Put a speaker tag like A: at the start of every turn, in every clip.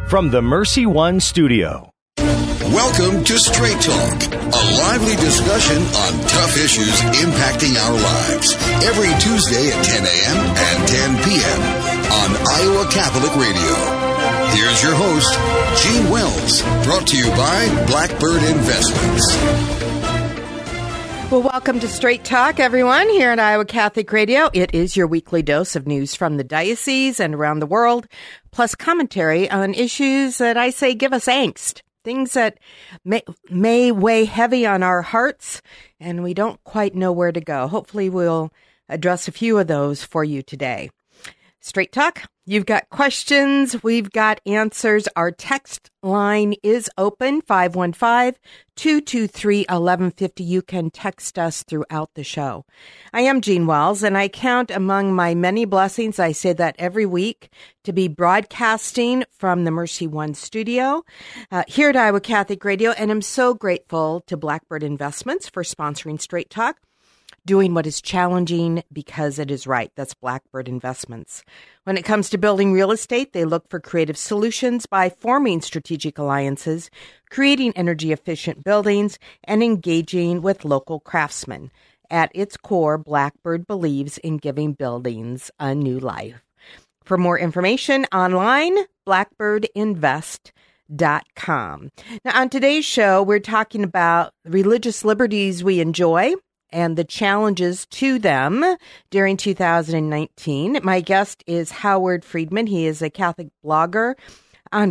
A: from the Mercy One studio.
B: Welcome to Straight Talk, a lively discussion on tough issues impacting our lives. Every Tuesday at 10 a.m. and 10 p.m. on Iowa Catholic Radio. Here's your host, Gene Wells, brought to you by Blackbird Investments.
C: Well, welcome to Straight Talk, everyone, here at Iowa Catholic Radio. It is your weekly dose of news from the diocese and around the world, plus commentary on issues that I say give us angst, things that may weigh heavy on our hearts, and we don't quite know where to go. Hopefully, we'll address a few of those for you today. Straight Talk, you've got questions, we've got answers. Our text line is open, 515-223-1150. You can text us throughout the show. I am Gene Wells, and I count among my many blessings, I say that every week, to be broadcasting from the Mercy One studio here at Iowa Catholic Radio, and I'm so grateful to Blackbird Investments for sponsoring Straight Talk. Doing what is challenging because it is right. That's Blackbird Investments. When it comes to building real estate, they look for creative solutions by forming strategic alliances, creating energy-efficient buildings, and engaging with local craftsmen. At its core, Blackbird believes in giving buildings a new life. For more information online, blackbirdinvest.com. Now, on today's show, we're talking about religious liberties we enjoy and the challenges to them during 2019. My guest is Howard Friedman. He is a Catholic blogger on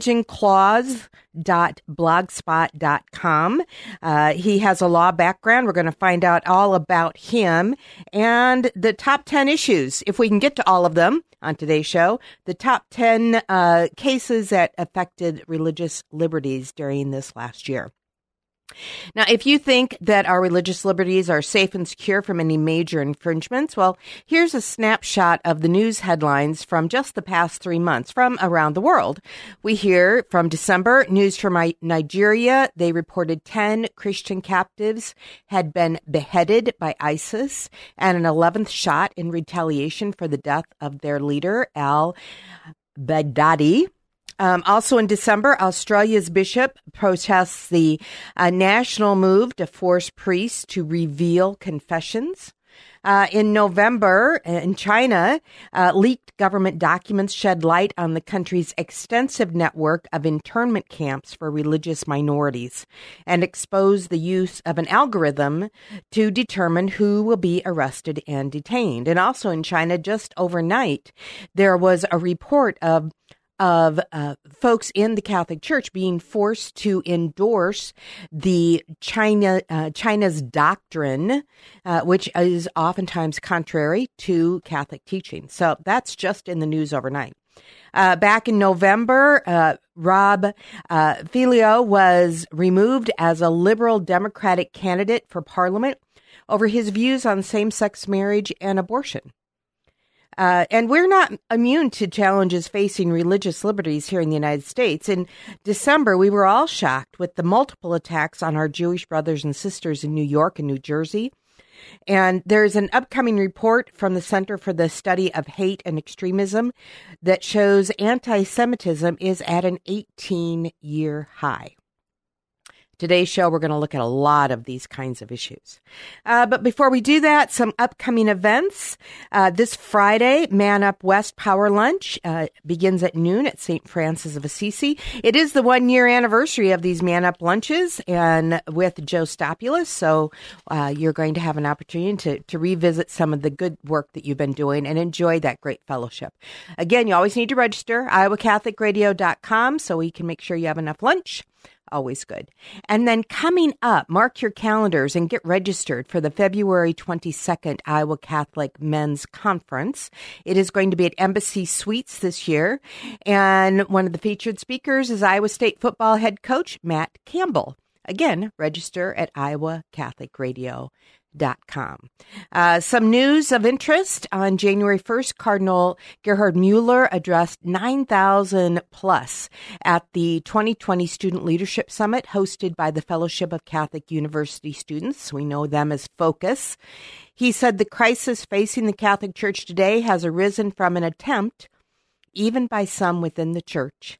C: religionclause.blogspot.com. He has a law background. We're going to find out all about him and the top 10 issues, if we can get to all of them on today's show, the top 10 cases that affected religious liberties during this last year. Now, if you think that our religious liberties are safe and secure from any major infringements, well, here's a snapshot of the news headlines from just the past 3 months from around the world. We hear from December, news from Nigeria. They reported 10 Christian captives had been beheaded by ISIS and an 11th shot in retaliation for the death of their leader, al-Baghdadi. Also in December, Australia's bishop protests the national move to force priests to reveal confessions. In November, in China, leaked government documents shed light on the country's extensive network of internment camps for religious minorities and exposed the use of an algorithm to determine who will be arrested and detained. And also in China, just overnight, there was a report of folks in the Catholic Church being forced to endorse the China's doctrine, which is oftentimes contrary to Catholic teaching. So that's just in the news overnight. Back in November, Rob Filio was removed as a liberal Democratic candidate for Parliament over his views on same-sex marriage and abortion. And we're not immune to challenges facing religious liberties here in the United States. In December, we were all shocked with the multiple attacks on our Jewish brothers and sisters in New York and New Jersey. And there's an upcoming report from the Center for the Study of Hate and Extremism that shows anti-Semitism is at an 18-year high. Today's show, we're going to look at a lot of these kinds of issues. But before we do that, some upcoming events. This Friday, Man Up West Power Lunch begins at noon at St. Francis of Assisi. It is the 1-year anniversary of these Man Up lunches and with Joe Stopulus. So you're going to have an opportunity to revisit some of the good work that you've been doing and enjoy that great fellowship. Again, you always need to register, iowacatholicradio.com, so we can make sure you have enough lunch. Always good. And then coming up, mark your calendars and get registered for the February 22nd Iowa Catholic Men's Conference. It is going to be at Embassy Suites this year. And one of the featured speakers is Iowa State football head coach Matt Campbell. Again, register at iowacatholicradio.com. Some news of interest. On January 1st, Cardinal Gerhard Mueller addressed 9,000 plus at the 2020 Student Leadership Summit hosted by the Fellowship of Catholic University Students. We know them as FOCUS. He said the crisis facing the Catholic Church today has arisen from an attempt, even by some within the Church,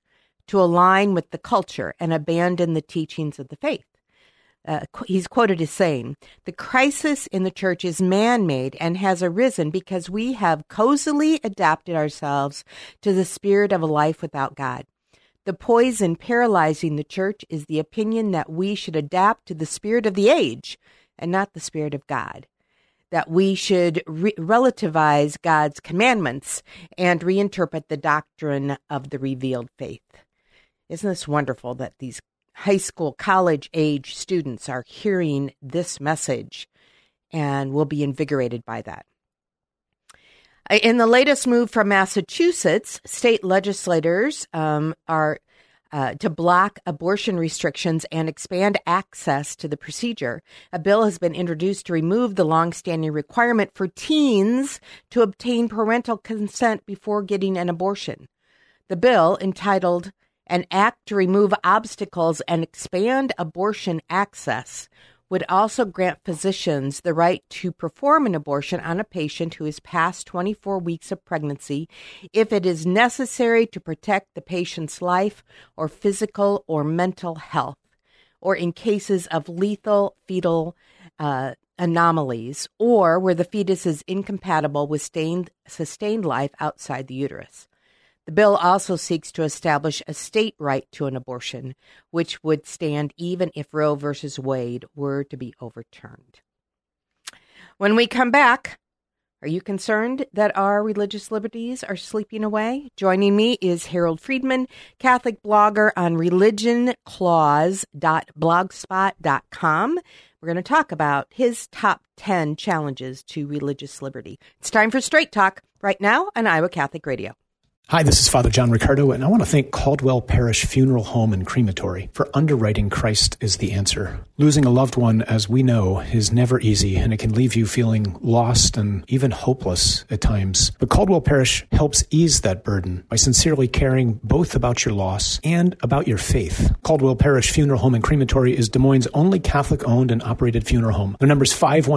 C: to align with the culture and abandon the teachings of the faith. He's quoted as saying, "The crisis in the church is man-made and has arisen because we have cozily adapted ourselves to the spirit of a life without God. The poison paralyzing the church is the opinion that we should adapt to the spirit of the age and not the spirit of God, that we should relativize God's commandments and reinterpret the doctrine of the revealed faith." Isn't this wonderful that these high school, college-age students are hearing this message and will be invigorated by that? In the latest move from Massachusetts, state legislators are to block abortion restrictions and expand access to the procedure. A bill has been introduced to remove the longstanding requirement for teens to obtain parental consent before getting an abortion. The bill, entitled "An Act to Remove Obstacles and Expand Abortion Access," would also grant physicians the right to perform an abortion on a patient who is past 24 weeks of pregnancy if it is necessary to protect the patient's life or physical or mental health, or in cases of lethal fetal anomalies, or where the fetus is incompatible with sustained life outside the uterus. The bill also seeks to establish a state right to an abortion, which would stand even if Roe v. Wade were to be overturned. When we come back, are you concerned that our religious liberties are sleeping away? Joining me is Harold Friedman, Catholic blogger on religionclause.blogspot.com. We're going to talk about his top 10 challenges to religious liberty. It's time for Straight Talk right now on Iowa Catholic Radio.
D: Hi, this is Father John Ricardo, and I want to thank Caldwell Parish Funeral Home and Crematory for underwriting Christ is the Answer. Losing a loved one, as we know, is never easy, and it can leave you feeling lost and even hopeless at times. But Caldwell Parish helps ease that burden by sincerely caring both about your loss and about your faith. Caldwell Parish Funeral Home and Crematory is Des Moines' only Catholic-owned and operated funeral home. Their number is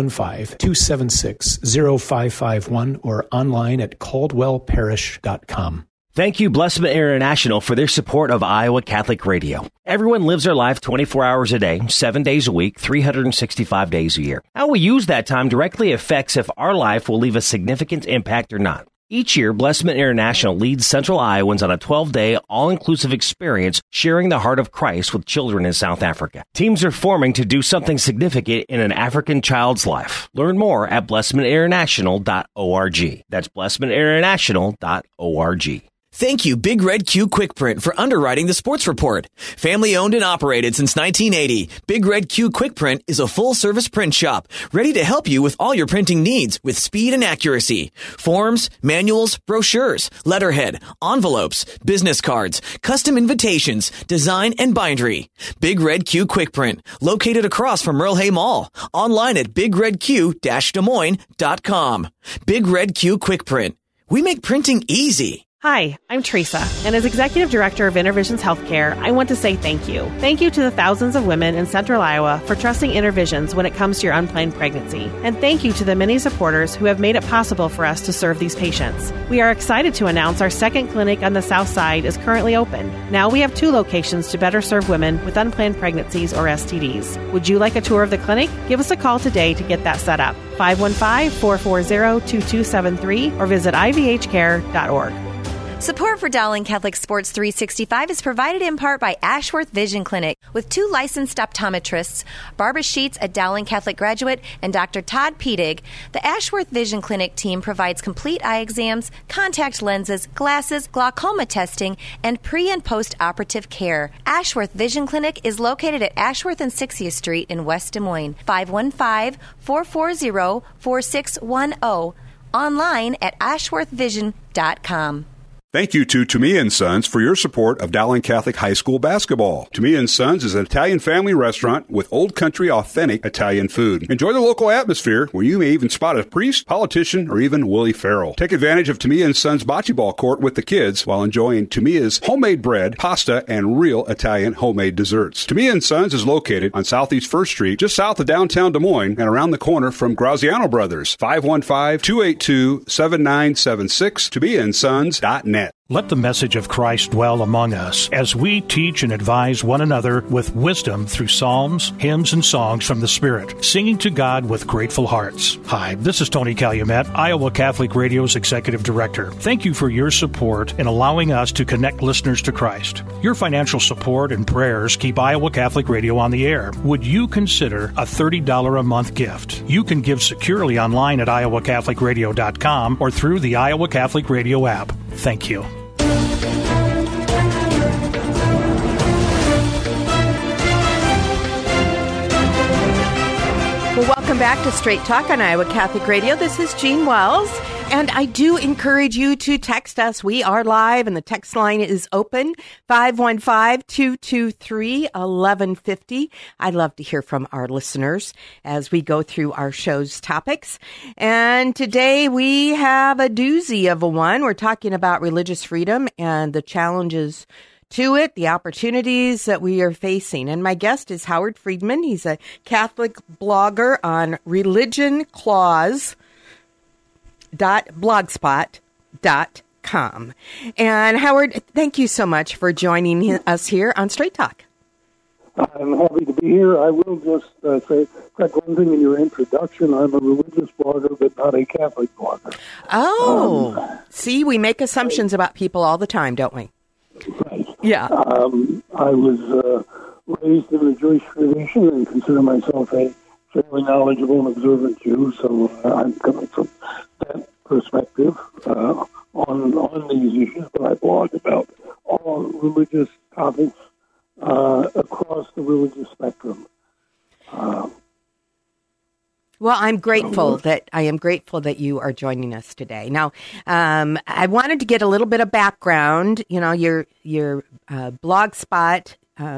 D: 515-276-0551 or online at caldwellparish.com.
A: Thank you, Blessman International, for their support of Iowa Catholic Radio. Everyone lives their life 24 hours a day, 7 days a week, 365 days a year. How we use that time directly affects if our life will leave a significant impact or not. Each year, Blessman International leads Central Iowans on a 12-day, all-inclusive experience sharing the heart of Christ with children in South Africa. Teams are forming to do something significant in an African child's life. Learn more at blessmaninternational.org. That's blessmaninternational.org.
E: Thank you, Big Red Q Quick Print, for underwriting the sports report. Family owned and operated since 1980, Big Red Q Quick Print is a full-service print shop ready to help you with all your printing needs with speed and accuracy. Forms, manuals, brochures, letterhead, envelopes, business cards, custom invitations, design, and bindery. Big Red Q Quick Print, located across from Merle Hay Mall. Online at bigredq-desmoines.com. Big Red Q Quick Print. We make printing easy.
F: Hi, I'm Teresa, and as Executive Director of InterVisions Healthcare, I want to say thank you. Thank you to the thousands of women in Central Iowa for trusting InterVisions when it comes to your unplanned pregnancy. And thank you to the many supporters who have made it possible for us to serve these patients. We are excited to announce our second clinic on the South Side is currently open. Now we have 2 locations to better serve women with unplanned pregnancies or STDs. Would you like a tour of the clinic? Give us a call today to get that set up. 515-440-2273 or visit ivhcare.org.
G: Support for Dowling Catholic Sports 365 is provided in part by Ashworth Vision Clinic with 2 licensed optometrists, Barbara Sheets, a Dowling Catholic graduate, and Dr. Todd Pedig. The Ashworth Vision Clinic team provides complete eye exams, contact lenses, glasses, glaucoma testing, and pre- and post-operative care. Ashworth Vision Clinic is located at Ashworth and 60th Street in West Des Moines. 515-440-4610. Online at ashworthvision.com.
H: Thank you to Toomey & Sons for your support of Dowling Catholic High School basketball. Toomey & Sons is an Italian family restaurant with old country authentic Italian food. Enjoy the local atmosphere where you may even spot a priest, politician, or even Willie Farrell. Take advantage of Toomey & Sons bocce ball court with the kids while enjoying Toomey's homemade bread, pasta, and real Italian homemade desserts. Toomey & Sons is located on Southeast 1st Street, just south of downtown Des Moines and around the corner from Graziano Brothers. 515-282-7976, ToomeyandSons.net.
I: Let the message of Christ dwell among us as we teach and advise one another with wisdom through psalms, hymns, and songs from the Spirit, singing to God with grateful hearts. Hi, this is Tony Calumet, Iowa Catholic Radio's Executive Director. Thank you for your support in allowing us to connect listeners to Christ. Your financial support and prayers keep Iowa Catholic Radio on the air. Would you consider a $30 a month gift? You can give securely online at iowacatholicradio.com or through the Iowa Catholic Radio app. Thank you.
C: Well, welcome back to Straight Talk on Iowa Catholic Radio. This is Jean Wells, and I do encourage you to text us. We are live, and the text line is open, 515-223-1150. I'd love to hear from our listeners as we go through our show's topics. And today we have a doozy of a one. We're talking about religious freedom and the challenges to it, the opportunities that we are facing. And my guest is Howard Friedman. He's a Catholic blogger on religionclause.blogspot.com. And Howard, thank you so much for joining us here on Straight Talk.
J: I'm happy to be here. I will just say, correct one thing in your introduction. I'm a religious blogger, but not a Catholic blogger.
C: Oh, see, we make assumptions about people all the time, don't we?
J: Right.
C: Yeah.
J: I was raised in the Jewish tradition and consider myself a fairly knowledgeable and observant Jew, so I'm coming from that perspective on these issues, but I blog about all religious topics across the religious spectrum.
C: Well, I am grateful that you are joining us today. Now, I wanted to get a little bit of background. You know, your blogspot,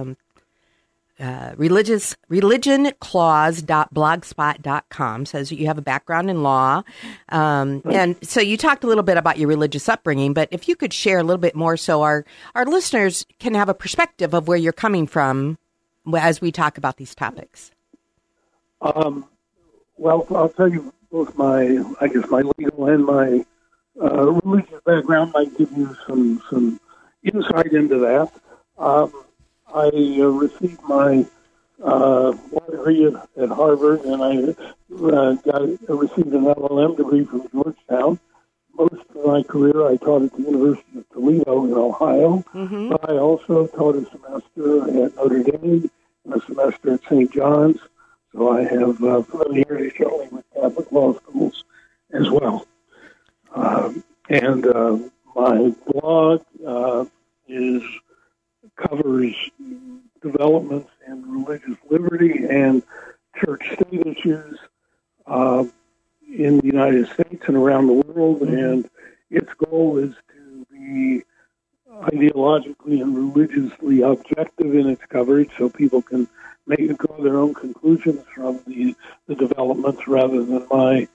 C: religionclause.blogspot.com says that you have a background in law. And so you talked a little bit about your religious upbringing, but if you could share a little bit more so our listeners can have a perspective of where you're coming from as we talk about these topics.
J: Well, I'll tell you both my legal and my religious background might give you some insight into that. I received my law degree at Harvard, and I received an LLM degree from Georgetown. Most of my career I taught at the University of Toledo in Ohio, but I also taught a semester at Notre Dame and a semester at St. John's. So I have familiarity shortly with Catholic law schools as well. And my blog covers developments in religious liberty and church-state issues in the United States and around the world. And its goal is to be ideologically and religiously objective in its coverage so people can draw their own conclusions from the developments rather than my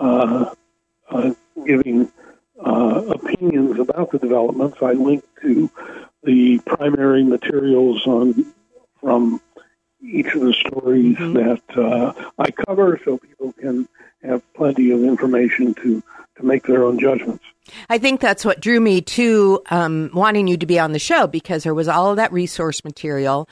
J: giving opinions about the developments. I link to the primary materials from each of the stories that I cover so people can have plenty of information to make their own judgments.
C: I think that's what drew me to wanting you to be on the show, because there was all of that resource material,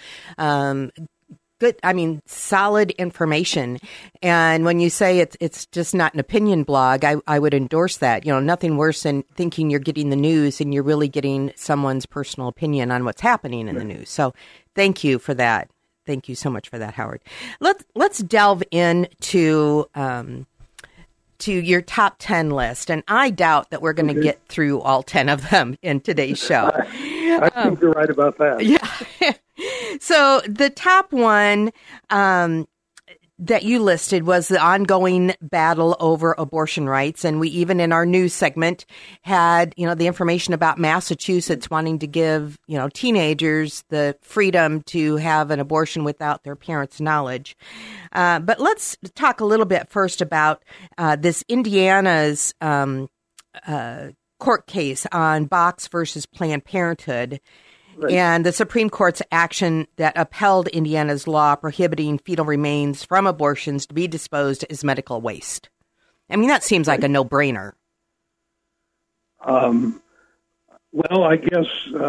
C: solid information. And when you say it's just not an opinion blog, I would endorse that. You know, nothing worse than thinking you're getting the news and you're really getting someone's personal opinion on what's happening in the news. So thank you for that. Thank you so much for that, Howard. Let's delve into to your top 10 list, and I doubt that we're going to get through all 10 of them in today's show.
J: I think you're right about that.
C: Yeah. So the top one that you listed was the ongoing battle over abortion rights. And we even in our news segment had, the information about Massachusetts wanting to give, teenagers the freedom to have an abortion without their parents' knowledge. But let's talk a little bit first about this Indiana's court case on Box versus Planned Parenthood. Right. And the Supreme Court's action that upheld Indiana's law prohibiting fetal remains from abortions to be disposed as medical waste. I mean, that seems like a no-brainer.
J: Well, I guess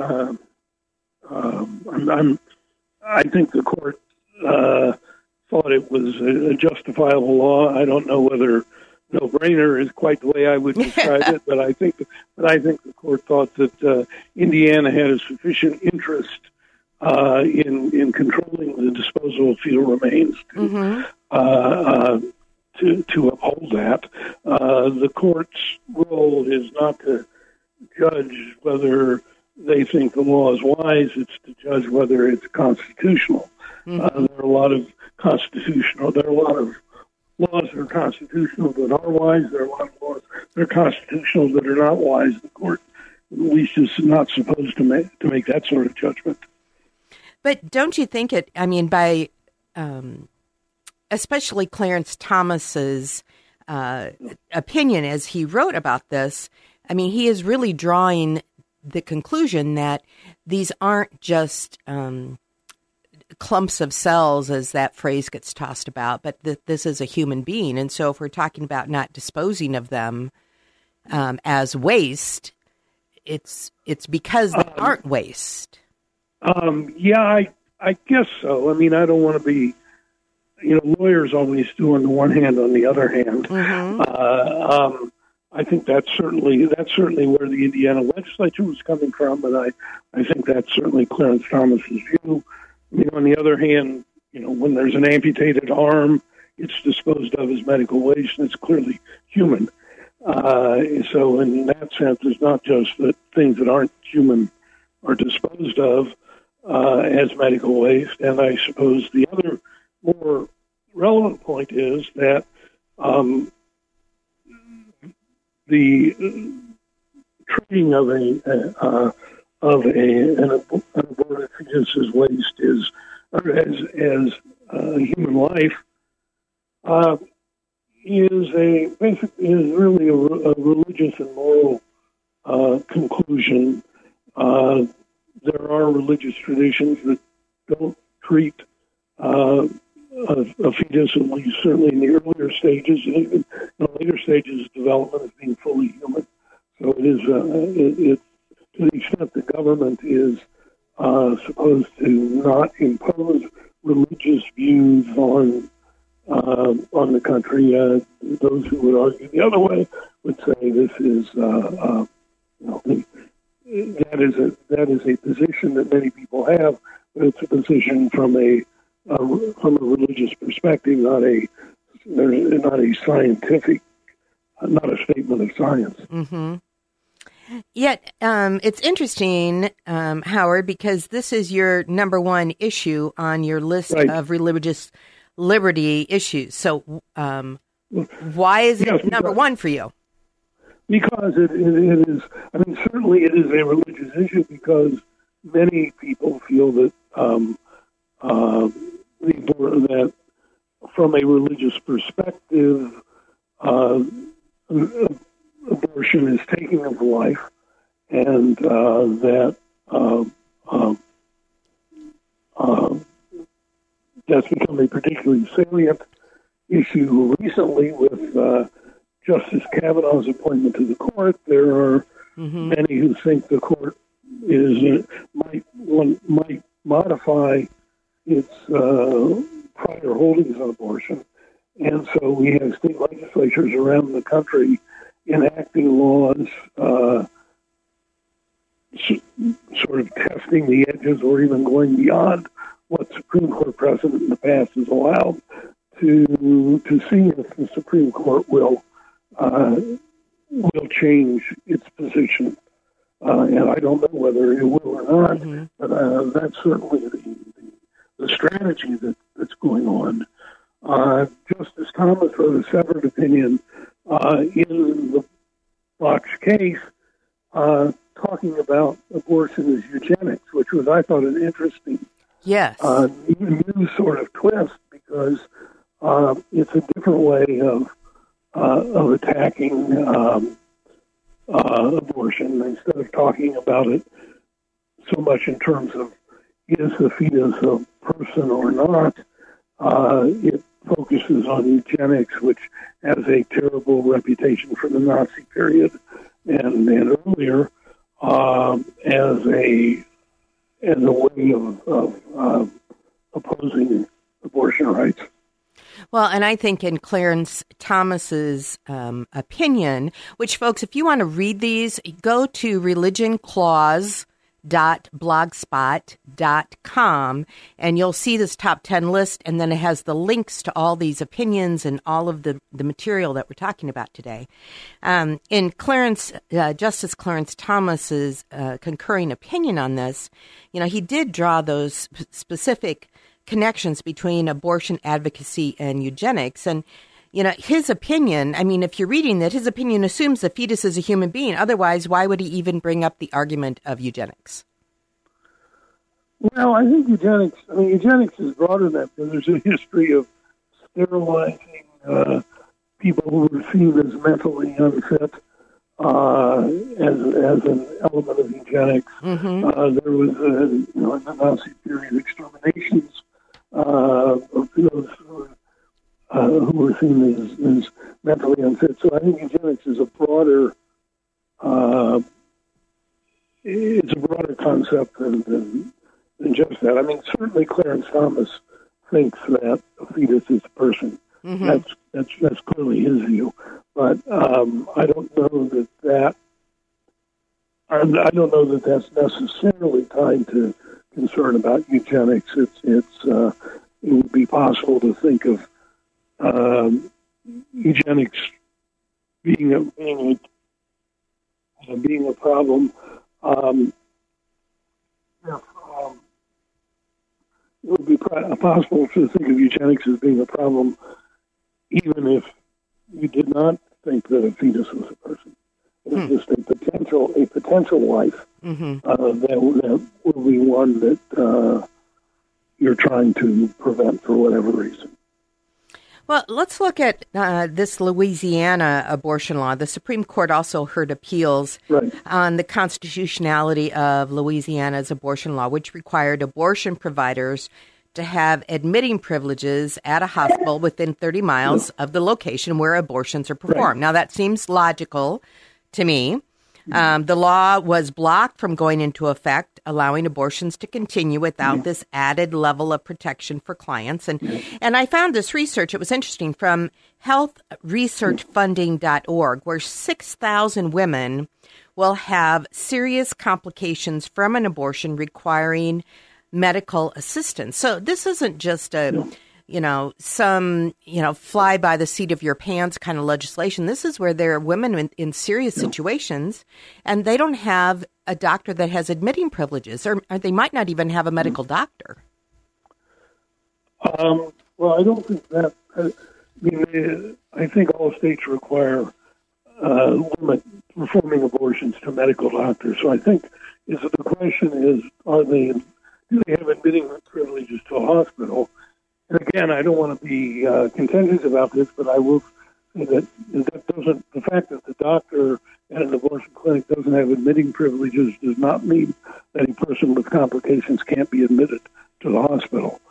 J: I think the court thought it was a justifiable law. I don't know whether no-brainer is quite the way I would describe it, but I think the court thought that Indiana had a sufficient interest in controlling the disposal of fetal remains to uphold that. The court's role is not to judge whether they think the law is wise. It's to judge whether it's constitutional. There are a lot of laws that are constitutional that are wise. There are a lot of laws that are constitutional that are not wise. The court, at least, is not supposed to make that sort of judgment.
C: But don't you think it? I mean, by especially Clarence Thomas's opinion as he wrote about this, I mean, he is really drawing the conclusion that these aren't just clumps of cells, as that phrase gets tossed about, but that this is a human being. And so if we're talking about not disposing of them as waste, it's because they aren't waste.
J: Yeah, I guess so. I mean, I don't want to be, lawyers always do on the one hand, on the other hand. I think that's certainly where the Indiana legislature was coming from, and I think that's certainly Clarence Thomas's view. I mean, on the other hand, when there's an amputated arm, it's disposed of as medical waste, and it's clearly human. So in that sense, it's not just that things that aren't human are disposed of as medical waste. And I suppose the other more relevant point is that the treating of an aborted fetus as waste is, or as human life, is really a religious and moral conclusion. There are religious traditions that don't treat a fetus, at least certainly in the earlier stages, and even in the later stages of development, as being fully human. So it is, to the extent the government is supposed to not impose religious views on the country, those who would argue the other way would say this is that is a position that many people have, but it's a position from a religious perspective, not a scientific, not a statement of science.
C: Mm-hmm. Yet it's interesting, Howard, because this is your number one issue on your list of religious liberty issues. So why is it number one for you?
J: Because it is, I mean, certainly it is a religious issue because many people feel that that from a religious perspective, abortion is taking of life, and that's become a particularly salient issue recently with Justice Kavanaugh's appointment to the court. There are many who think the court might modify its prior holdings on abortion, and so we have state legislatures around the country enacting laws, sort of testing the edges, or even going beyond what Supreme Court precedent in the past has allowed, to see if the Supreme Court will change its position. And I don't know whether it will or not, but that's certainly the strategy that's going on. Justice Thomas wrote a separate opinion in the Box case talking about abortion as eugenics, which was, I thought, an interesting new sort of twist, because it's a different way of attacking abortion. Instead of talking about it so much in terms of is the fetus a person or not, it focuses on eugenics, which has a terrible reputation from the Nazi period and earlier. as a way of opposing abortion rights.
C: Well, and I think in Clarence Thomas's opinion, which, folks, if you want to read these, go to religionclause.blogspot.com, and you'll see this top 10 list, and then it has the links to all these opinions and all of the material that we're talking about today. In Justice Clarence Thomas's concurring opinion on this, he did draw those specific connections between abortion advocacy and eugenics. And, his opinion, if you're reading that, his opinion assumes the fetus is a human being. Otherwise, why would he even bring up the argument of eugenics?
J: Well, I think eugenics is broader than that, because there's a history of sterilizing people who were seen as mentally unfit as an element of eugenics. Mm-hmm. There was, in the Nazi period, exterminations of those who were seen as mentally unfit. So I think eugenics is a broader concept than just that. Certainly Clarence Thomas thinks that a fetus is a person. Mm-hmm. That's clearly his view, but I don't know that that's necessarily tied to concern about eugenics. It would be possible to think of eugenics being a problem. It would be possible to think of eugenics as being a problem, even if you did not think that a fetus was a person. It was just a potential life. Mm-hmm. That would be one that you're trying to prevent for whatever reason.
C: Well, let's look at this Louisiana abortion law. The Supreme Court also heard appeals on the constitutionality of Louisiana's abortion law, which required abortion providers to have admitting privileges at a hospital within 30 miles of the location where abortions are performed. Right. Now, that seems logical to me. The law was blocked from going into effect, allowing abortions to continue without this added level of protection for clients. And I found this research, it was interesting, from healthresearchfunding.org, where 6,000 women will have serious complications from an abortion requiring medical assistance. So this isn't just some fly by the seat of your pants kind of legislation. This is where there are women in serious situations, and they don't have a doctor that has admitting privileges, or they might not even have a medical doctor.
J: Well, I don't think that. I think all states require women performing abortions to medical doctors. So I think the question is, do they have admitting privileges to a hospital? And again, I don't want to be contentious about this, but I will say that the fact that the doctor at an abortion clinic doesn't have admitting privileges does not mean that a person with complications can't be admitted to the hospital.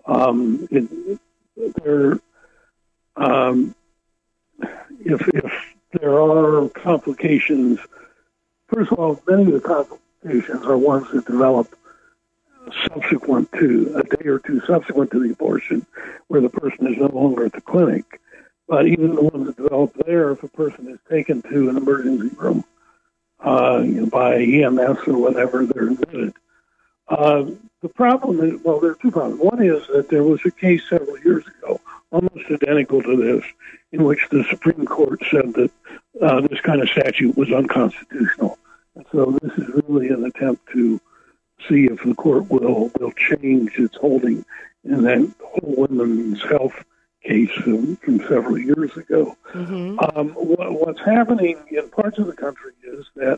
J: If there are complications, first of all, many of the complications are ones that develop subsequent to a day or two subsequent to the abortion, where the person is no longer at the clinic. But even the ones that develop there, if a person is taken to an emergency room by EMS or whatever, they're admitted. The problem is, well, there are two problems. One is that there was a case several years ago, almost identical to this, in which the Supreme Court said that this kind of statute was unconstitutional. And so this is really an attempt to see if the court will change its holding in that whole women's health case from several years ago. Mm-hmm. What's happening in parts of the country is that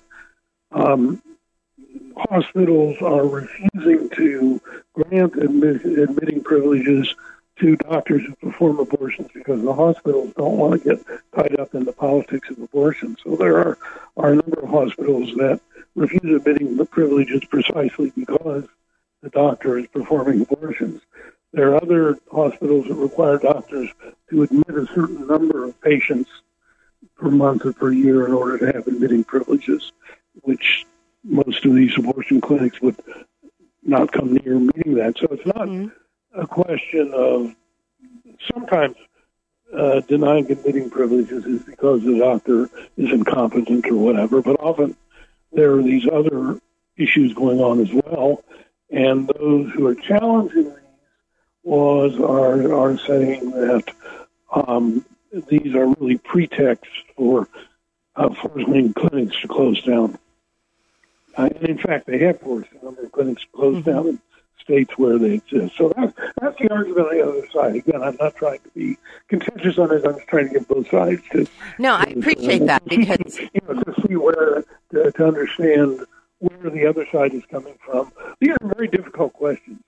J: hospitals are refusing to grant admitting privileges to doctors who perform abortions because the hospitals don't want to get tied up in the politics of abortion. So there are a number of hospitals that refuse admitting the privileges precisely because the doctor is performing abortions. There are other hospitals that require doctors to admit a certain number of patients per month or per year in order to have admitting privileges, which most of these abortion clinics would not come near meeting that. So it's not a question of sometimes denying admitting privileges is because the doctor is incompetent or whatever, but often there are these other issues going on as well, and those who are challenging these laws are saying that these are really pretexts for forcing clinics to close down. And in fact, they have forced a number of clinics to close down in states where they exist. So that's the argument on the other side. Again, I'm not trying to be contentious on it. I'm just trying to get both sides to.
C: No, I appreciate that because
J: to see where to understand where the other side is coming from. These are very difficult questions.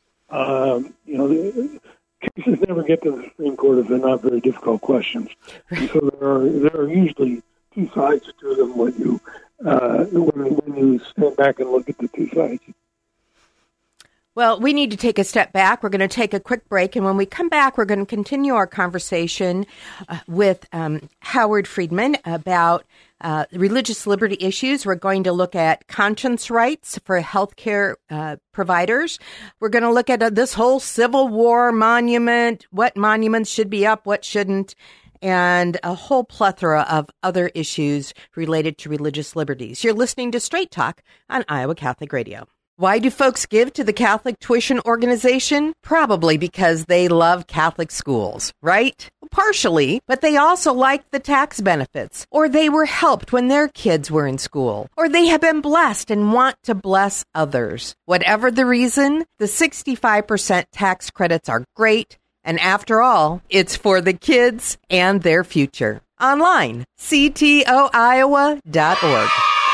J: Cases never get to the Supreme Court if they're not very difficult questions. And so there are usually two sides to them when you stand back and look at the two sides.
C: Well, we need to take a step back. We're going to take a quick break, and when we come back, we're going to continue our conversation with Howard Friedman about religious liberty issues. We're going to look at conscience rights for healthcare providers. We're going to look at this whole Civil War monument, what monuments should be up, what shouldn't, and a whole plethora of other issues related to religious liberties. You're listening to Straight Talk on Iowa Catholic Radio. Why do folks give to the Catholic Tuition Organization? Probably because they love Catholic schools, right? Partially, but they also like the tax benefits, or they were helped when their kids were in school, or they have been blessed and want to bless others. Whatever the reason, the 65% tax credits are great, and after all, it's for the kids and their future. Online, ctoiowa.org.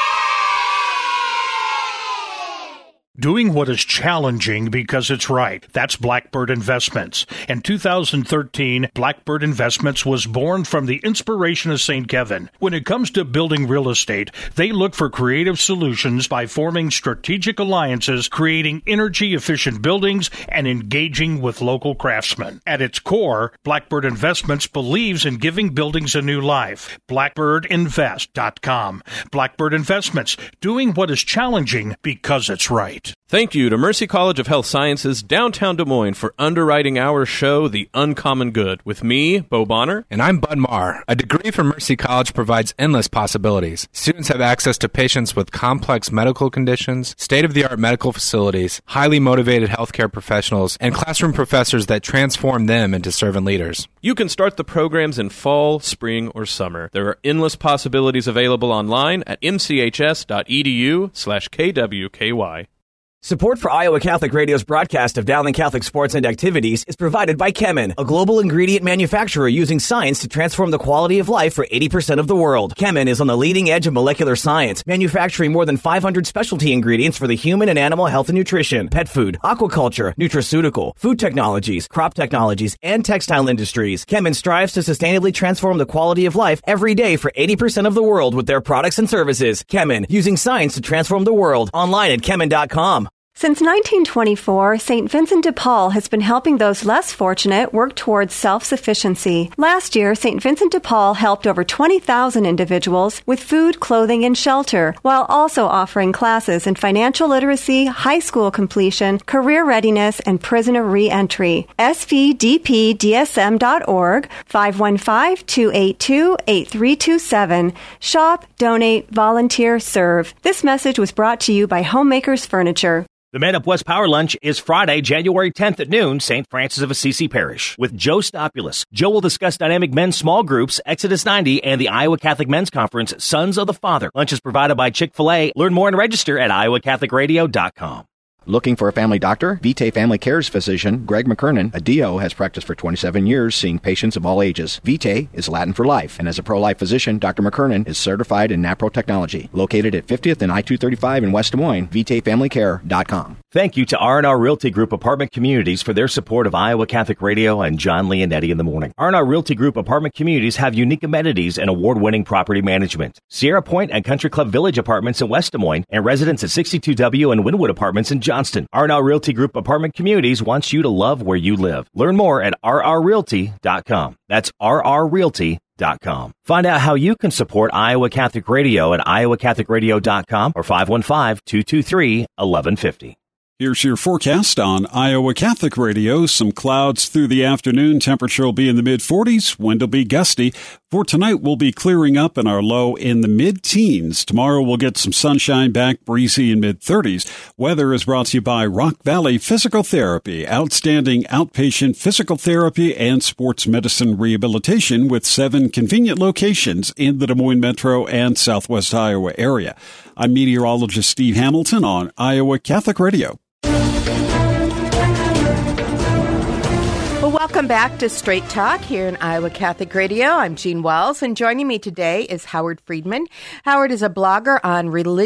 I: Doing what is challenging because it's right. That's Blackbird Investments. In 2013, Blackbird Investments was born from the inspiration of St. Kevin. When it comes to building real estate, they look for creative solutions by forming strategic alliances, creating energy-efficient buildings, and engaging with local craftsmen. At its core, Blackbird Investments believes in giving buildings a new life. BlackbirdInvest.com. Blackbird Investments, doing what is challenging because it's right.
K: Thank you to Mercy College of Health Sciences, downtown Des Moines, for underwriting our show, The Uncommon Good, with me, Bo Bonner.
L: And I'm Bud Marr. A degree from Mercy College provides endless possibilities. Students have access to patients with complex medical conditions, state-of-the-art medical facilities, highly motivated healthcare professionals, and classroom professors that transform them into servant leaders.
K: You can start the programs in fall, spring, or summer. There are endless possibilities available online at mchs.edu/kwky.
E: Support for Iowa Catholic Radio's broadcast of Dowling Catholic sports and activities is provided by Kemin, a global ingredient manufacturer using science to transform the quality of life for 80% of the world. Kemin is on the leading edge of molecular science, manufacturing more than 500 specialty ingredients for the human and animal health and nutrition, pet food, aquaculture, nutraceutical, food technologies, crop technologies, and textile industries. Kemin strives to sustainably transform the quality of life every day for 80% of the world with their products and services. Kemin, using science to transform the world. Online at Kemin.com.
M: Since 1924, St. Vincent de Paul has been helping those less fortunate work towards self-sufficiency. Last year, St. Vincent de Paul helped over 20,000 individuals with food, clothing, and shelter, while also offering classes in financial literacy, high school completion, career readiness, and prisoner re-entry. svdpdsm.org, 515-282-8327. Shop, donate, volunteer, serve. This message was brought to you by Homemakers Furniture.
A: The Man Up West Power Lunch is Friday, January 10th at noon, St. Francis of Assisi Parish, with Joe Stopulus. Joe will discuss dynamic men's small groups, Exodus 90, and the Iowa Catholic Men's Conference, Sons of the Father. Lunch is provided by Chick-fil-A. Learn more and register at iowacatholicradio.com.
N: Looking for a family doctor? Vitae Family Care's physician, Greg McKernan, a DO, has practiced for 27 years, seeing patients of all ages. Vitae is Latin for life, and as a pro-life physician, Dr. McKernan is certified in NAPRO technology. Located at 50th and I-235 in West Des Moines, VitaeFamilyCare.com.
A: Thank you to R&R Realty Group Apartment Communities for their support of Iowa Catholic Radio and John Leonetti in the morning. R&R Realty Group Apartment Communities have unique amenities and award-winning property management. Sierra Point and Country Club Village Apartments in West Des Moines and residents at 62W and Wynwood Apartments in Johnston. R&R Realty Group Apartment Communities wants you to love where you live. Learn more at rrrealty.com. That's rrrealty.com. Find out how you can support Iowa Catholic Radio at iowacatholicradio.com or 515-223-1150.
O: Here's your forecast on Iowa Catholic Radio. Some clouds through the afternoon. Temperature will be in the mid-40s. Wind will be gusty. For tonight, we'll be clearing up and our low in the mid-teens. Tomorrow, we'll get some sunshine back, breezy in mid-30s. Weather is brought to you by Rock Valley Physical Therapy. Outstanding outpatient physical therapy and sports medicine rehabilitation with 7 convenient locations in the Des Moines Metro and Southwest Iowa area. I'm meteorologist Steve Hamilton on Iowa Catholic Radio.
C: Well, welcome back to Straight Talk here in Iowa Catholic Radio. I'm Jean Wells, and joining me today is Howard Friedman. Howard is a blogger on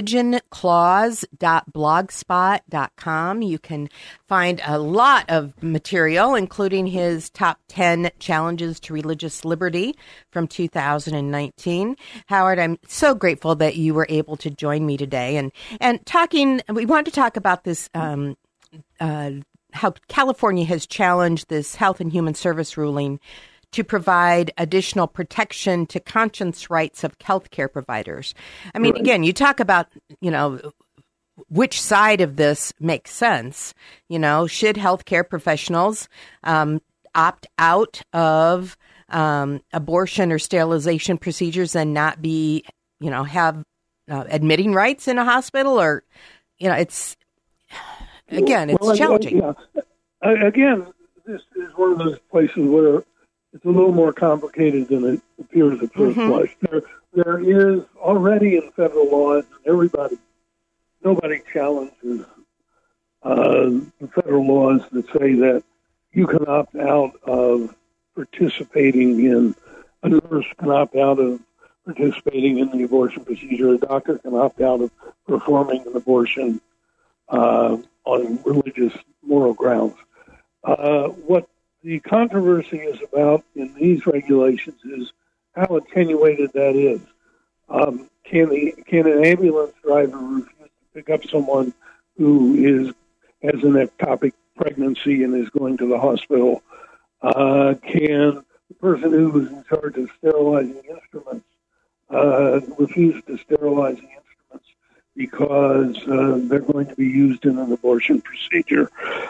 C: religionclause.blogspot.com. You can find a lot of material, including his top 10 challenges to religious liberty from 2019. Howard, I'm so grateful that you were able to join me today. And we wanted to talk about this how California has challenged this Health and Human Service ruling to provide additional protection to conscience rights of healthcare providers. I mean, again, you talk about, which side of this makes sense. Should healthcare professionals opt out of abortion or sterilization procedures and not be, have admitting rights in a hospital? Or, it's... Again, it's challenging.
J: Again, this is one of those places where it's a little more complicated than it appears at first blush. There is already in federal law, and nobody challenges the federal laws that say that you can opt out of participating in, a nurse can opt out of participating in the abortion procedure, a doctor can opt out of performing an abortion on religious moral grounds. What the controversy is about in these regulations is how attenuated that is. Can an ambulance driver refuse to pick up someone who has an ectopic pregnancy and is going to the hospital? Can the person who is in charge of sterilizing instruments refuse to sterilize the instruments because they're going to be used in an abortion procedure?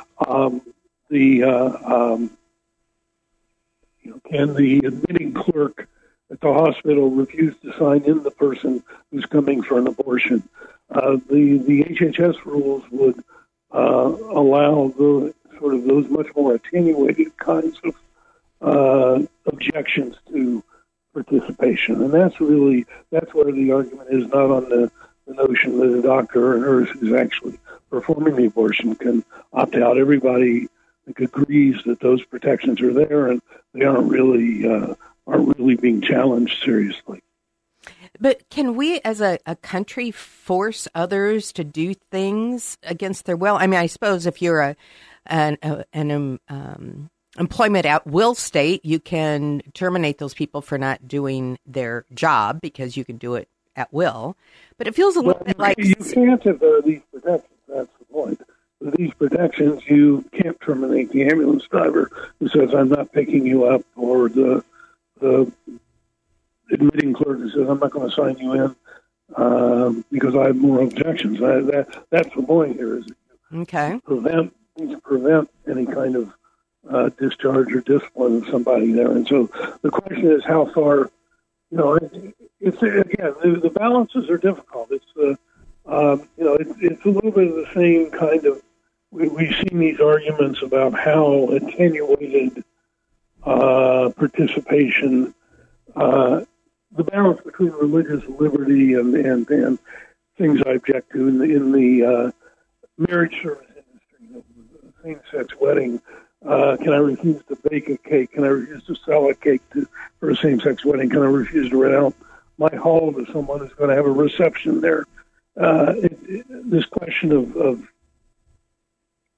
J: Can the admitting clerk at the hospital refuse to sign in the person who's coming for an abortion? The HHS rules would allow those much more attenuated kinds of objections to participation, and that's where the argument is, not on the notion that a doctor or a nurse who's actually performing the abortion can opt out. Everybody agrees that those protections are there, and they aren't really being challenged seriously.
C: But can we, as a country, force others to do things against their will? I mean, I suppose if you're an employment at will state, you can terminate those people for not doing their job because you can do it at will. But it feels a little bit like...
J: You can't if there are these protections. That's the point. With these protections, you can't terminate the ambulance driver who says, I'm not picking you up, or the admitting clerk who says, I'm not going to sign you in because I have more objections. That's the point here, is
C: okay.
J: Prevent any kind of discharge or discipline of somebody there. And so the question is how far, it's again, the balances are difficult. It's it's a little bit of the same kind of, we've seen these arguments about how attenuated participation, the balance between religious liberty and things I object to in the marriage service industry, same-sex wedding. Can I refuse to bake a cake? Can I refuse to sell a cake for a same-sex wedding? Can I refuse to rent out my hall to someone who's going to have a reception there? This question of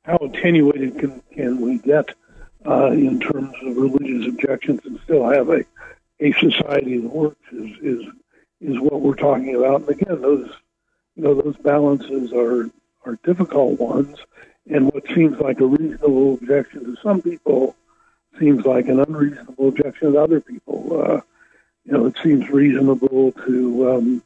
J: how attenuated can we get in terms of religious objections and still have a society that works is what we're talking about. And again, those balances are difficult ones, and what seems like a reasonable objection to some people seems like an unreasonable objection to other people. It seems reasonable to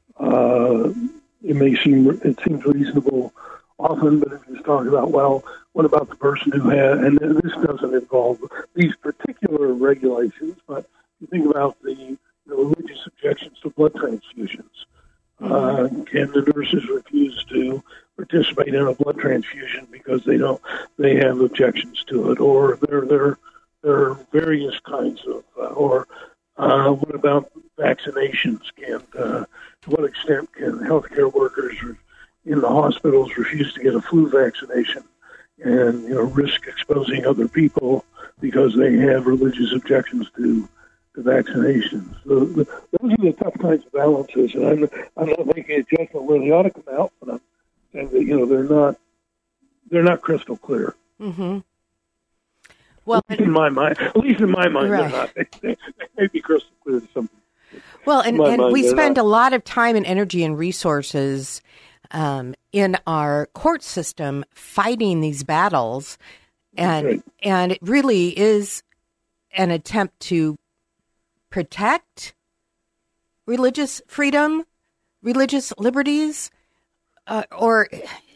J: it seems reasonable often, but if you talk about, well, what about the person who had, and this doesn't involve these particular regulations, but you think about the religious objections to blood transfusions. Can the nurses refuse to participate in a blood transfusion because they have objections to it, or there are various kinds of, what about vaccinations? To what extent can healthcare workers in the hospitals refuse to get a flu vaccination and risk exposing other people because they have religious objections to vaccinations? So those are the tough kinds of balances, and I'm not making a judgment where they ought to come out, but I'm saying that they're not crystal clear.
C: Mm-hmm. Well,
J: at least in my mind,
C: right.
J: They're not. They may be crystal clear to some people.
C: Well, and we spend a lot of time and energy and resources in our court system fighting these battles, and it really is an attempt to protect religious freedom, religious liberties, or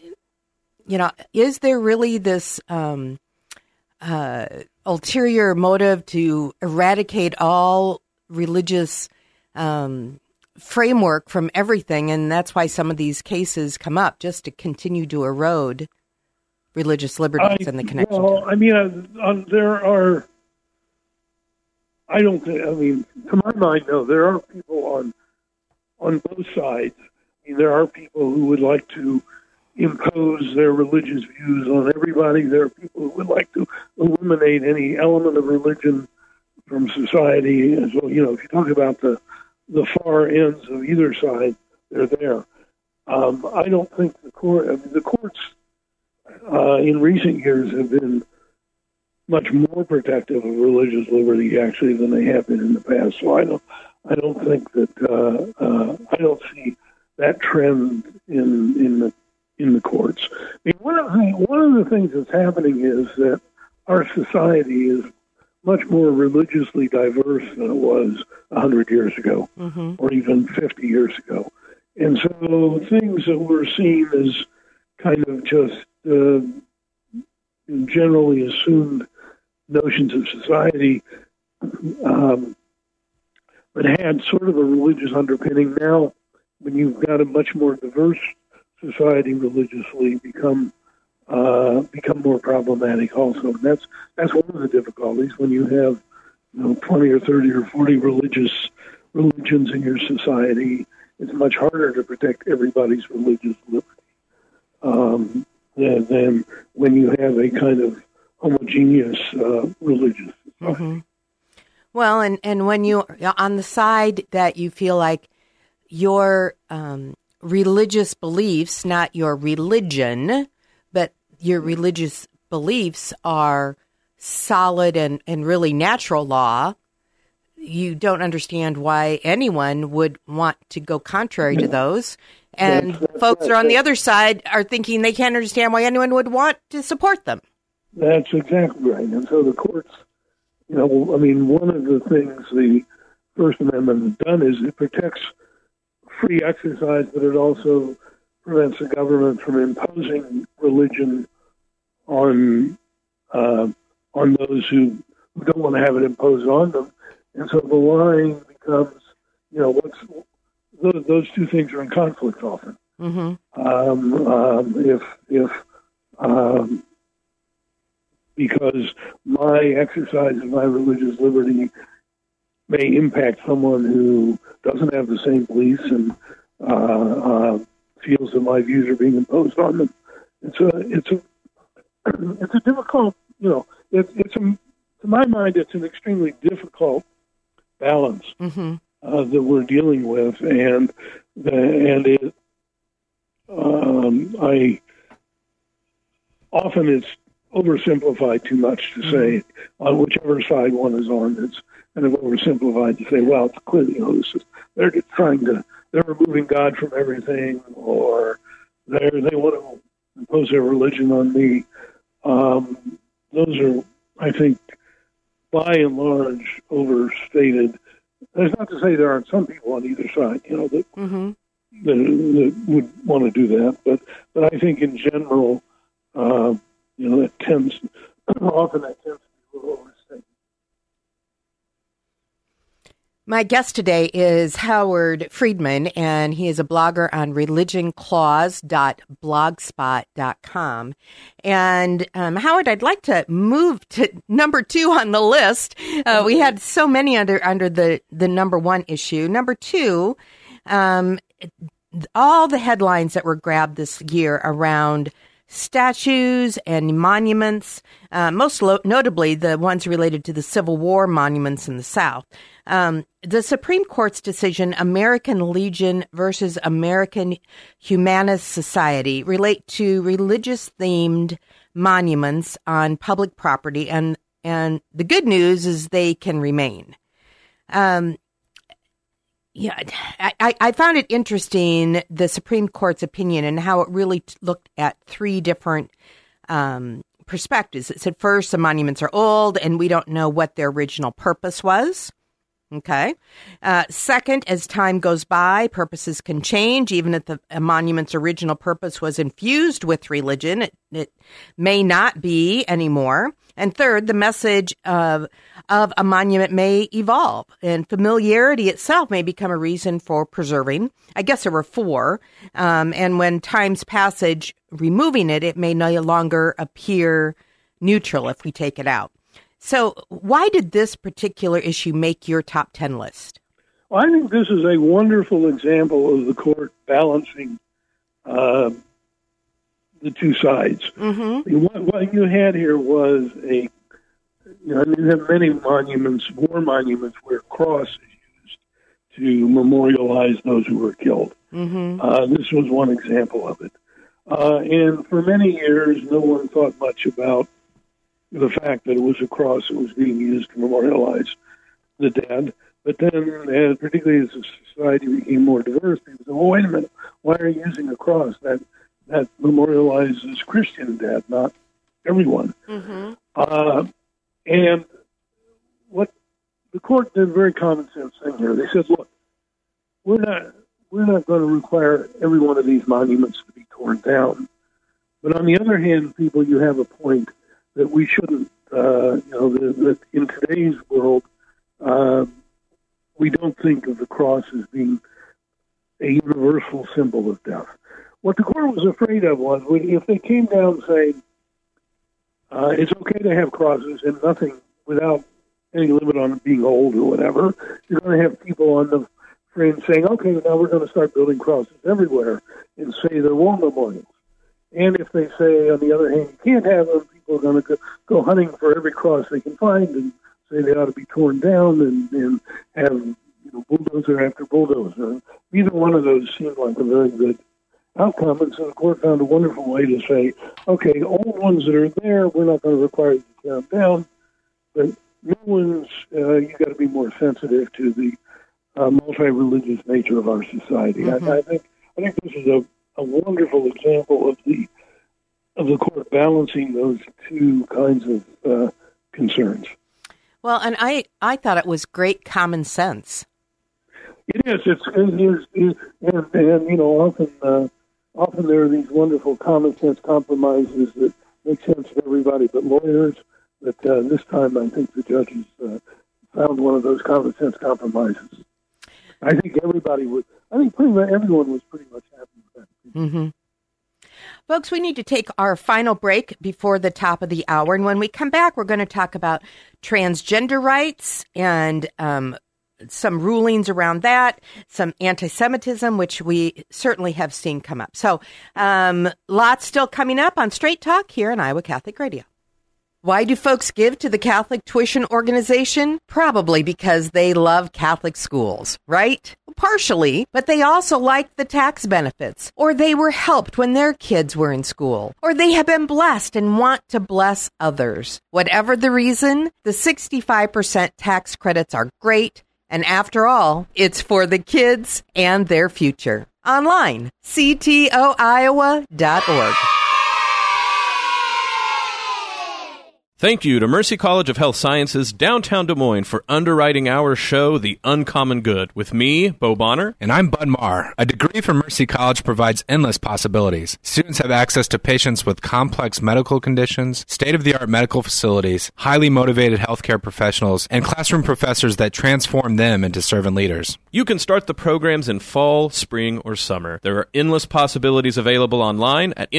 C: is there really this ulterior motive to eradicate all religious framework from everything, and that's why some of these cases come up, just to continue to erode religious liberties and the connection.
J: Well, there are. I don't think. To my mind, no. There are people on both sides. There are people who would like to impose their religious views on everybody. There are people who would like to eliminate any element of religion from society. And so, if you talk about the far ends of either side, they're there. I don't think the courts in recent years have been much more protective of religious liberty, actually, than they have been in the past. So I don't think that I don't see that trend in the courts. One of the things that's happening is that our society is much more religiously diverse than it was 100 years ago, or even 50 years ago. And so things that were seen as kind of just generally assumed notions of society, but had sort of a religious underpinning. Now, when you've got a much more diverse society religiously, become more problematic also. And that's one of the difficulties when you have 20 or 30 or 40 religions in your society. It's much harder to protect everybody's religious liberty than when you have a kind of homogeneous religious society.
C: Mm-hmm. Well, and when you're on the side that you feel like your religious beliefs, not your religion, but your religious beliefs are solid and really natural law, you don't understand why anyone would want to go contrary to those. And folks are on the other side are thinking they can't understand why anyone would want to support them.
J: That's exactly right. And so the courts, one of the things the First Amendment has done is it protects free exercise, but it also prevents the government from imposing religion on those who don't want to have it imposed on them. And so the line becomes, those two things are in conflict often.
C: Mm-hmm.
J: Because my exercise of my religious liberty may impact someone who doesn't have the same beliefs and feels that my views are being imposed on them. It's a difficult, to my mind, it's an extremely difficult balance that we're dealing with, and often it's oversimplified too much to say on whichever side one is on. It's kind of oversimplified to say, well, it's clearly, they're removing God from everything, or they want to impose their religion on me. Those are, I think, by and large, overstated. That's not to say there aren't some people on either side, that would want to do that. But I think in general, that tends to be a little overstated.
C: My guest today is Howard Friedman, and he is a blogger on religionclause.blogspot.com. And Howard, I'd like to move to number 2 on the list. We had so many under the number 1 issue. Number 2, all the headlines that were grabbed this year around statues and monuments, most notably the ones related to the Civil War monuments in the South. The Supreme Court's decision, American Legion versus American Humanist Society, relate to religious-themed monuments on public property, and the good news is they can remain. I found it interesting, the Supreme Court's opinion, and how it really looked at 3 different perspectives. It said, first, the monuments are old, and we don't know what their original purpose was. Okay. Second, as time goes by, purposes can change. Even if a monument's original purpose was infused with religion, it may not be anymore. And third, the message of a monument may evolve, and familiarity itself may become a reason for preserving. I guess there were 4. And when time's passage, removing it may no longer appear neutral if we take it out. So why did this particular issue make your top 10 list?
J: Well, I think this is a wonderful example of the court balancing the 2 sides. What you had here was you have many monuments, war monuments, where cross is used to memorialize those who were killed. This was one example of it. And for many years, no one thought much about the fact that it was a cross that was being used to memorialize the dead. But then, particularly as the society became more diverse, people said, well, wait a minute, why are you using a cross? That memorializes Christian dead, not everyone. And what the court did a very common sense thing here. They said, look, we're not going to require every one of these monuments to be torn down. But on the other hand, people, you have a point that we shouldn't, that in today's world, we don't think of the cross as being a universal symbol of death. What the court was afraid of was if they came down saying it's okay to have crosses and nothing without any limit on it being old or whatever, you're going to have people on the fringe saying, okay, now we're going to start building crosses everywhere and say they're war memorials. And if they say, on the other hand, you can't have them, people are going to go hunting for every cross they can find and say they ought to be torn down and have bulldozer after bulldozer. Neither one of those seemed like a very good outcome, and so the court found a wonderful way to say, okay, old ones that are there, we're not going to require you to tear them down, but new ones, you got to be more sensitive to the multi-religious nature of our society. I think this is a wonderful example of the court balancing those 2 kinds of concerns.
C: Well, and I thought it was great common sense.
J: It is. Often there are these wonderful common sense compromises that make sense to everybody but lawyers. But this time, I think the judges found one of those common sense compromises. I think everyone was pretty much happy with that.
C: Folks, we need to take our final break before the top of the hour. And when we come back, we're going to talk about transgender rights and some rulings around that, some anti-Semitism, which we certainly have seen come up. So lots still coming up on Straight Talk here on Iowa Catholic Radio. Why do folks give to the Catholic Tuition Organization? Probably because they love Catholic schools, right? Partially, but they also like the tax benefits, or they were helped when their kids were in school, or they have been blessed and want to bless others. Whatever the reason, the 65% tax credits are great, and after all, it's for the kids and their future. Online, ctoiowa.org.
K: Thank you to Mercy College of Health Sciences, downtown Des Moines, for underwriting our show, The Uncommon Good, with me, Bo Bonner.
L: And I'm Bud Marr. A degree from Mercy College provides endless possibilities. Students have access to patients with complex medical conditions, state-of-the-art medical facilities, highly motivated healthcare professionals, and classroom professors that transform them into servant leaders.
K: You can start the programs in fall, spring, or summer. There are endless possibilities available online at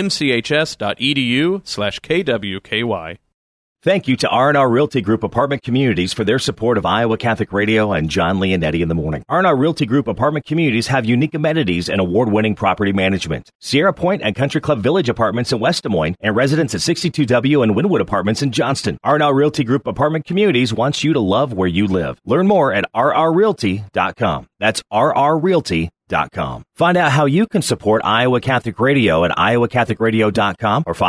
K: mchs.edu/kwky.
A: Thank you to R&R Realty Group Apartment Communities for their support of Iowa Catholic Radio and John Leonetti in the morning. R&R Realty Group Apartment Communities have unique amenities and award-winning property management. Sierra Point and Country Club Village Apartments in West Des Moines and residents at 62W and Wynwood Apartments in Johnston. R&R Realty Group Apartment Communities wants you to love where you live. Learn more at rrrealty.com. That's rrrealty.com. Find out how you can support Iowa Catholic Radio at iowacatholicradio.com or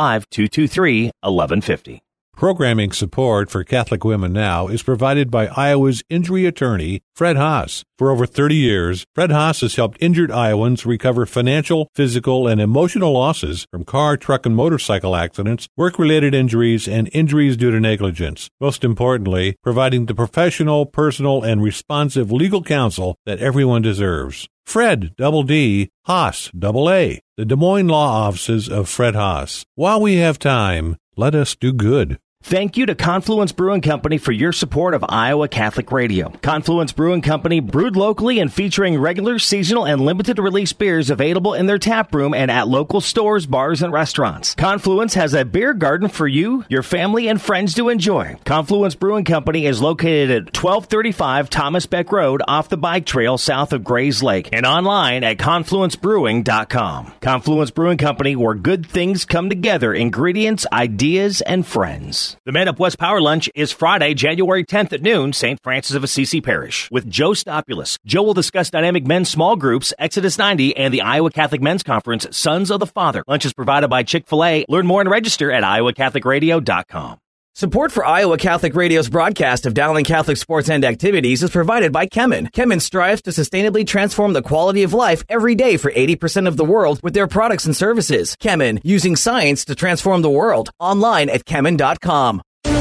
A: 515-223-1150.
P: Programming support for Catholic Women Now is provided by Iowa's injury attorney, Fred Haas. For over 30 years, Fred Haas has helped injured Iowans recover financial, physical, and emotional losses from car, truck, and motorcycle accidents, work-related injuries, and injuries due to negligence. Most importantly, providing the professional, personal, and responsive legal counsel that everyone deserves. Fred, double D, Haas, double A, the Des Moines Law Offices of Fred Haas. While we have time, let us do good.
A: Thank you to Confluence Brewing Company for your support of Iowa Catholic Radio. Confluence Brewing Company, brewed locally and featuring regular, seasonal, and limited release beers available in their tap room and at local stores, bars, and restaurants. Confluence has a beer garden for you, your family, and friends to enjoy. Confluence Brewing Company is located at 1235 Thomas Beck Road off the bike trail south of Grays Lake and online at confluencebrewing.com. Confluence Brewing Company, where good things come together, ingredients, ideas, and friends. The Man Up West Power Lunch is Friday, January 10th at noon, St. Francis of Assisi Parish, with Joe Stopulus. Joe will discuss dynamic men's small groups, Exodus 90, and the Iowa Catholic Men's Conference, Sons of the Father. Lunch is provided by Chick-fil-A. Learn more and register at iowacatholicradio.com.
E: Support for Iowa Catholic Radio's broadcast of Dowling Catholic sports and activities is provided by Kemin. Kemin strives to sustainably transform the quality of life every day for 80% of the world with their products and services. Kemin, using science to transform the world. Online at kemin.com.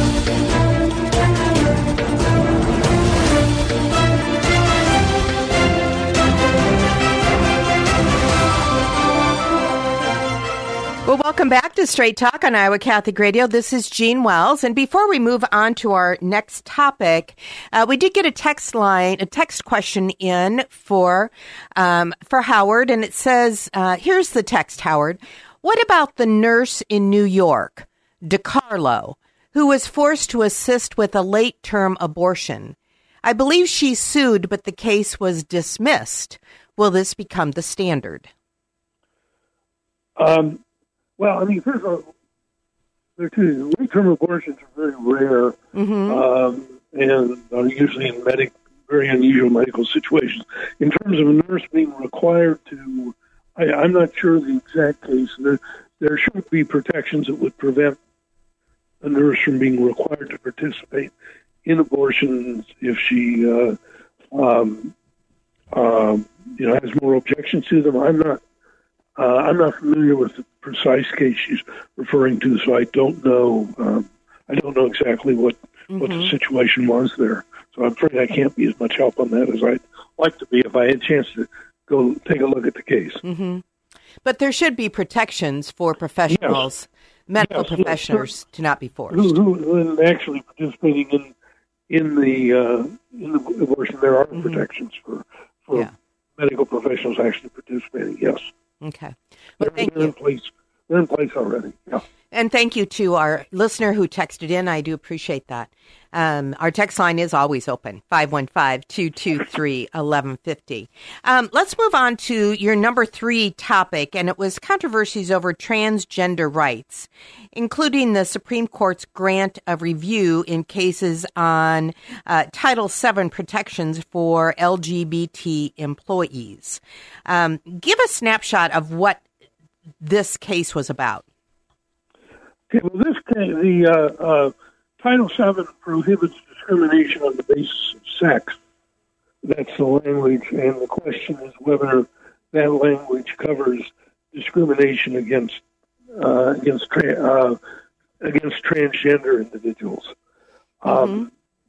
C: Well, welcome back to Straight Talk on Iowa Catholic Radio. This is Jean Wells. And before we move on to our next topic, we did get a text question in for Howard. And it says, here's the text, Howard. What about the nurse in New York, DeCarlo, who was forced to assist with a late-term abortion? I believe she sued, but the case was dismissed. Will this become the standard?
J: Well, I mean, first of all, late-term abortions are very rare, and are usually in very unusual medical situations. In terms of a nurse being required to, I'm not sure the exact case. There should be protections that would prevent a nurse from being required to participate in abortions if she, has more objections to them. I'm not familiar with the precise case she's referring to, so I don't know. I don't know exactly what the situation was there. So I'm afraid I can't be as much help on that as I'd like to be if I had a chance to go take a look at the case.
C: Mm-hmm. But there should be protections for professionals, medical professionals, to not be forced.
J: Who actually participating in the abortion, there are protections for medical professionals actually participating. Yes.
C: Okay. Well, thank you.
J: They're in place already. Yeah.
C: And thank you to our listener who texted in. I do appreciate that. Our text line is always open, 515-223-1150. Let's move on to your number 3 topic, and it was controversies over transgender rights, including the Supreme Court's grant of review in cases on Title VII protections for LGBT employees. Give a snapshot of what this case was about.
J: Okay, well, this case, the Title VII prohibits discrimination on the basis of sex. That's the language, and the question is whether that language covers discrimination against transgender individuals. And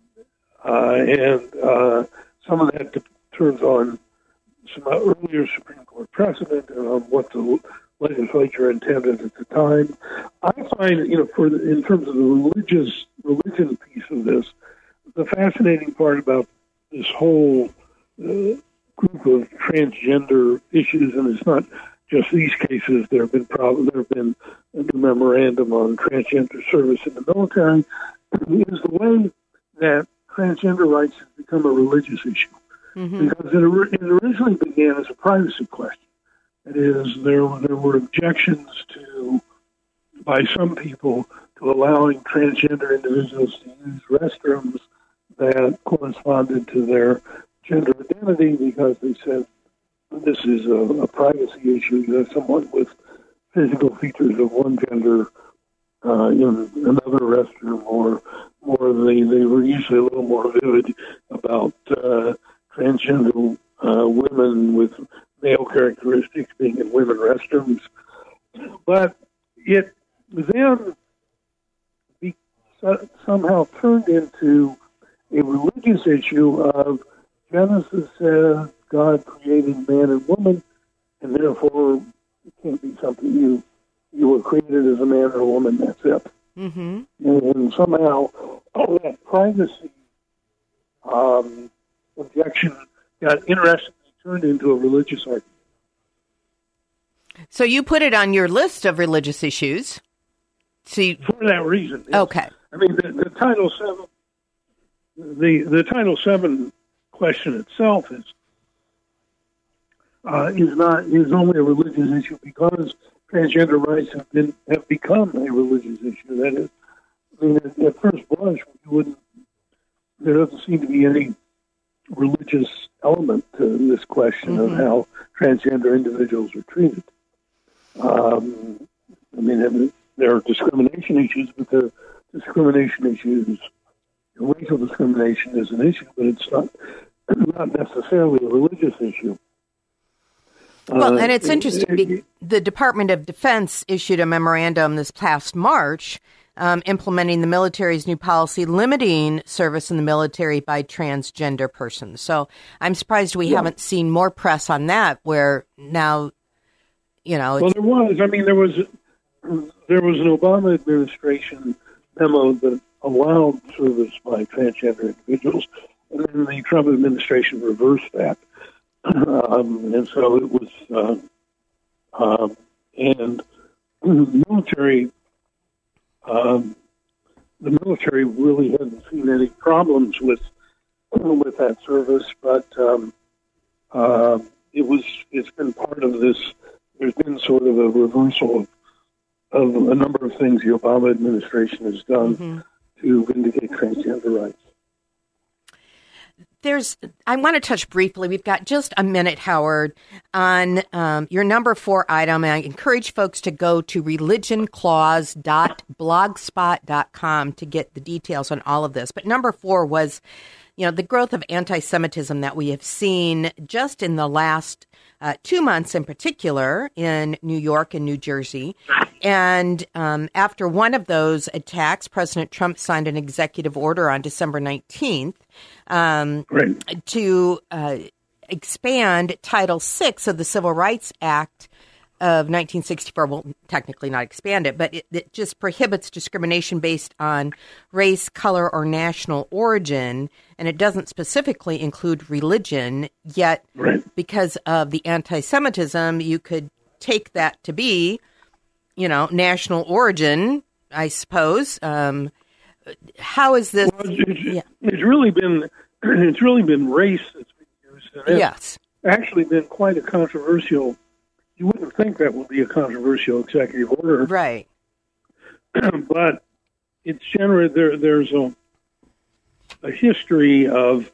J: some of that turns on some earlier Supreme Court precedent and on what the legislature intended at the time. I find, in terms of the religion piece of this, the fascinating part about this whole group of transgender issues, and it's not just these cases. There have been a memorandum on transgender service in the military, is the way that transgender rights has become a religious issue. Because it originally began as a privacy question. That is, there were objections by some people to allowing transgender individuals to use restrooms that corresponded to their gender identity because they said this is a privacy issue. You have someone with physical features of one gender in another restroom, or they were usually a little more vivid about transgender women with male characteristics being in women restrooms. But it then somehow turned into a religious issue of Genesis says God created man and woman, and therefore it can't be something you were created as a man or a woman, that's it. And somehow all that privacy objection got interestingly turned into a religious argument.
C: So you put it on your list of religious issues. For
J: that reason. Yes.
C: Okay.
J: I mean, the Title VII, the Title VII question itself is only a religious issue because transgender rights have become a religious issue. That is, I mean, at first blush, there doesn't seem to be any religious element to this question of how transgender individuals are treated. I mean, there are discrimination issues, but the discrimination issues, racial discrimination is an issue, but it's not necessarily a religious issue.
C: Well, and it's interesting. The Department of Defense issued a memorandum this past March implementing the military's new policy limiting service in the military by transgender persons. So I'm surprised we haven't seen more press on that, where now,
J: Well, there was. I mean, there was an Obama administration memo that allowed service by transgender individuals, and then the Trump administration reversed that. And so it was, and the military really hadn't seen any problems with that service, but it's been part of this. There's been sort of a reversal of a number of things the Obama administration has done to vindicate transgender rights.
C: I want to touch briefly, we've got just a minute, Howard, on your number 4 item. And I encourage folks to go to religionclause.blogspot.com to get the details on all of this. But number 4 was, the growth of anti-Semitism that we have seen just in the last 2 months in particular in New York and New Jersey. And after one of those attacks, President Trump signed an executive order on December 19th to expand Title VI of the Civil Rights Act of 1964. Well, technically not expand it, but it just prohibits discrimination based on race, color, or national origin. And it doesn't specifically include religion, yet because of the anti-Semitism, you could take that to be national origin, I suppose. How is this?
J: Well, it's really been race that's been used. And
C: yes.
J: It's actually been quite a controversial. You wouldn't think that would be a controversial executive order,
C: right?
J: But it's generally there's a history of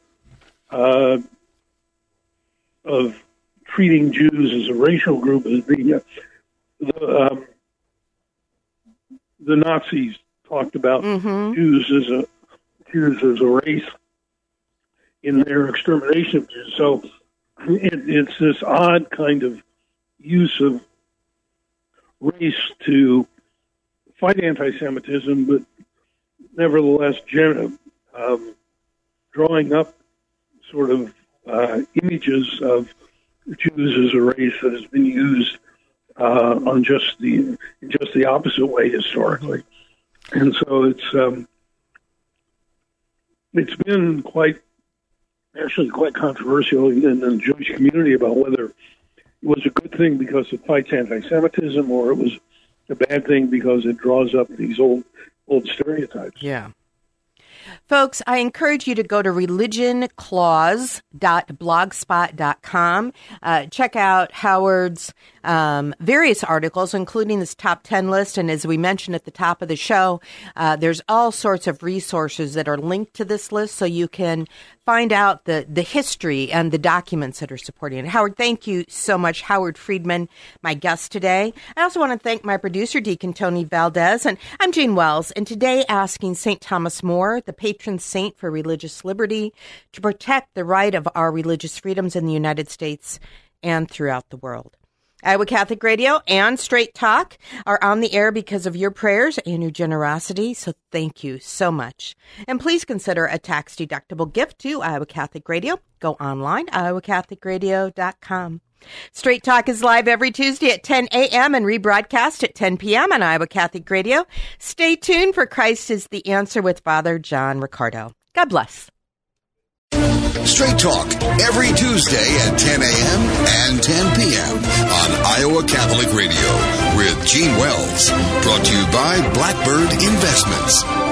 J: treating Jews as a racial group. As the Nazis talked about Jews as a race in their extermination of Jews. So it's this odd kind of use of race to fight anti-Semitism, but nevertheless drawing up sort of images of Jews as a race that has been used in just the opposite way historically. And so it's been quite controversial in the Jewish community about whether it was a good thing because it fights anti-Semitism or it was a bad thing because it draws up these old stereotypes.
C: Yeah. Folks, I encourage you to go to religionclause.blogspot.com. Check out Howard's various articles, including this top 10 list. And as we mentioned at the top of the show, there's all sorts of resources that are linked to this list so you can find out the history and the documents that are supporting it. Howard, thank you so much. Howard Friedman, my guest today. I also want to thank my producer, Deacon Tony Valdez. And I'm Jane Wells. And today asking St. Thomas More, the patron saint for religious liberty, to protect the right of our religious freedoms in the United States and throughout the world. Iowa Catholic Radio and Straight Talk are on the air because of your prayers and your generosity, so thank you so much. And please consider a tax-deductible gift to Iowa Catholic Radio. Go online, iowacatholicradio.com. Straight Talk is live every Tuesday at 10 a.m. and rebroadcast at 10 p.m. on Iowa Catholic Radio. Stay tuned for Christ is the Answer with Father John Riccardo. God bless.
B: Straight Talk every Tuesday at 10 a.m. and 10 p.m. on Iowa Catholic Radio with Gene Wells. Brought to you by Blackbird Investments.